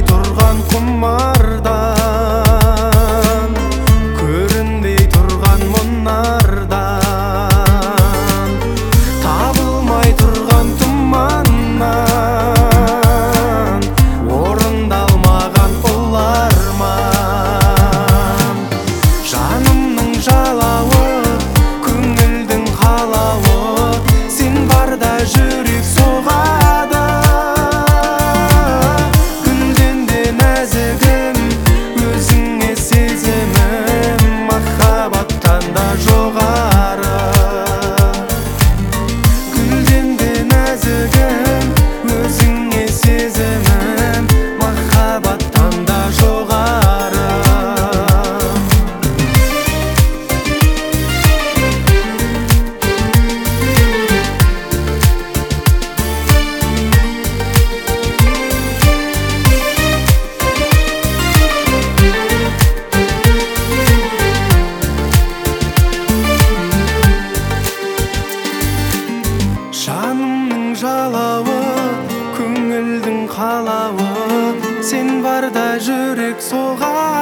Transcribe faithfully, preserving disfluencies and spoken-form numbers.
тұрған құмардан, көрінбей тұрған мұнардан, табылмай тұрған тұманнан, орындалмаған ұл арман. Жанымның жалауы, көңілдің қалауы, сен барда жүрек соғады. Гүлден де нәзігім, өзіңе сезімім, махаббаттан да жоғары. Гүлден де нәзігім, өзіңе сезімім, махаббаттан да жоғары. Жанымның жалауы, көңілдің қалауы, сен барда жүрек соғады.